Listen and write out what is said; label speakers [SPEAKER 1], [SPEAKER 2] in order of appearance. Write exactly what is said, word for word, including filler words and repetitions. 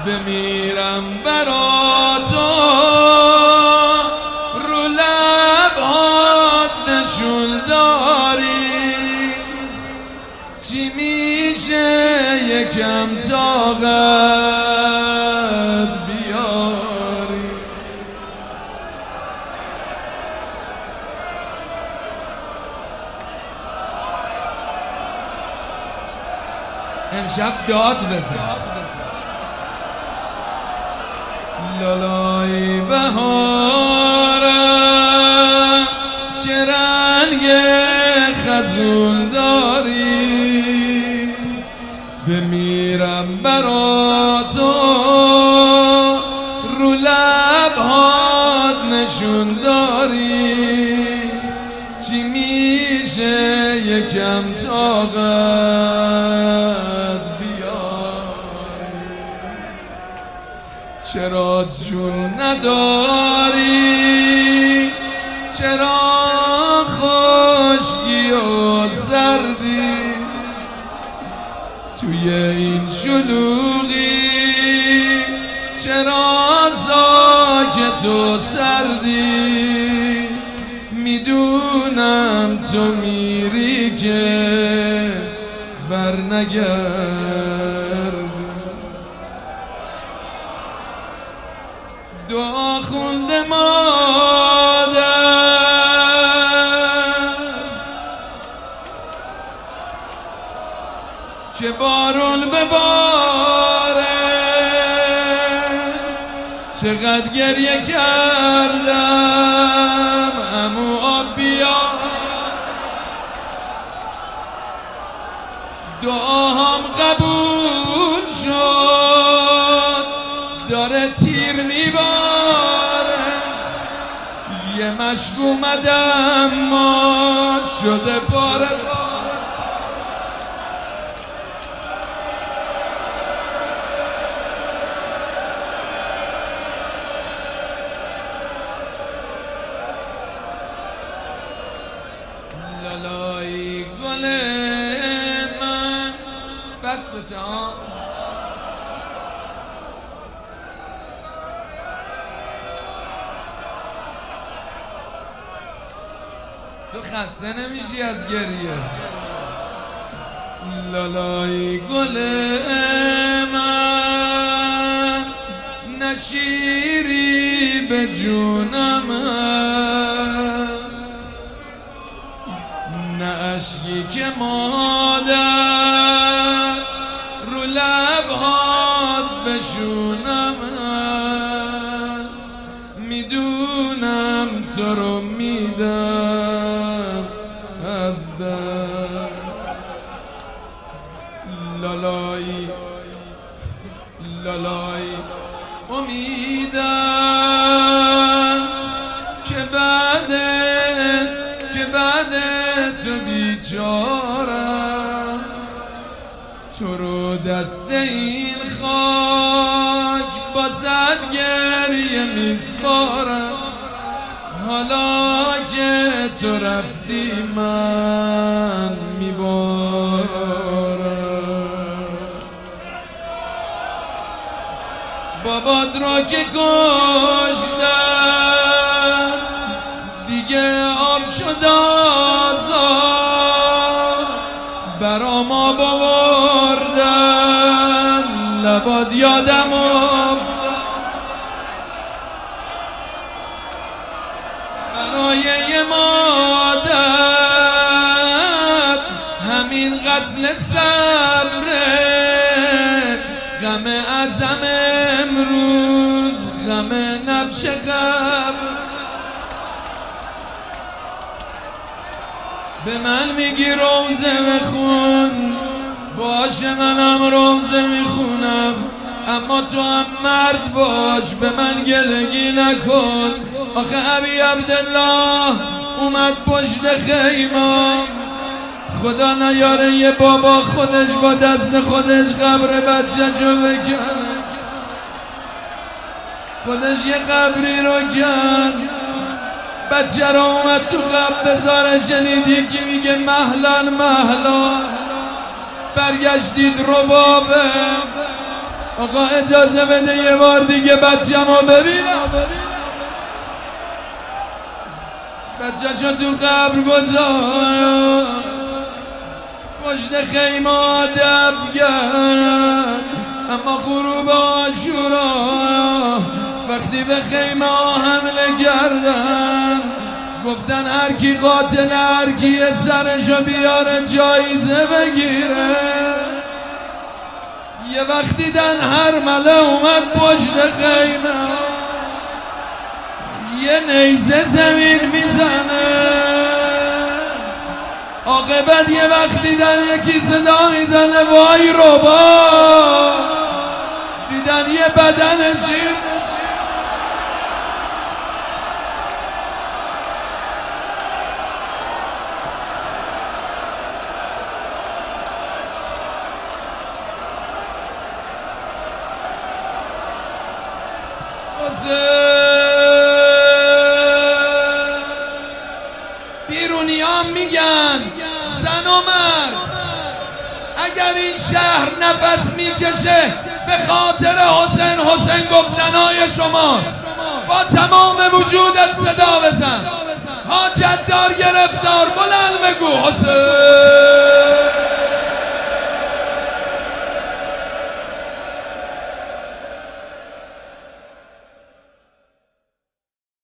[SPEAKER 1] بمیرم برا تو، رو لبهات نشون داری، چی میشه یکم طاقت بیاری. امشب داد بزن لالای بهارم که رنگ خزون داری، بمیرم برا تو، رو لبهات نشون داری، چی میشه یکم طاقت بیاری. چرا جون نداری، چرا خشکی و زردی، توی این شلوغی چرا ساکت و سردی، میدونم تو میری که برنگردی. دعا خونده مادر که بارون بباره، چقدر گریه کردم عمو آب بیا، دعاهام قبول شد، داره تیر میباره، یه مشک اومدم ما شده پاره پاره. لالای گل من بس بتا تو خسته نمیشی از گریه. لالای گل من نشیری به جونم هست، نه اشکی که مادر رو لبهات بشونم هست، میدونم تو رو میدم از در. لالایی لالایی امیدم که بعد که بعد تو بیچارم، تو رو دست این خاک با صد گریه میسپارم، حالا که تو رفتی من میبارم. بابات را که کشتم دیگه آب شد آزاد، برا ما باوردن لباد یادم افتاد، برای یه مادر همین قتل صبره، غم ازم امروز غم نبش قبر. به من میگی روزه بخون، باشه منم روزه میخونم، اما تو هم مرد باش به من گلگی نکن. آخه ابی عبدالله اومد پشت خیمه، خدا نیاره یه بابا خودش با دست خودش قبر بچه چو بکنه، خودش یه قبری رو کن، بچه رو اومد تو قبر بذاره. شنیدی که میگه مهلن مهلا، برگشتید ربابه، آقا اجازه بده یه بار دیگه بچه‌مو ببینم. بچه‌شو تو قبر گذاشت، پشت خیمه دفن کرد، اما غروب عاشورا وقتی به خیمه حمله کردن گفتن هر کی قاتل هر کی سرشو بیاره جایزه بگیره. یه وقتی دیدن هر مله اومد پشت خیمه، یه نیزه زمین میزنه. عاقبت یه وقت دیدن یکی صدا میزنه وای ربا، دیدن یه بدن شیر بیرونیان میگن زن و مرد اگر این شهر نفس میکشه به خاطر حسین، حسین گفتنهای شماست. با تمام وجودت صدا بزن، حاجت دار گرفتار بلند بگو حسین.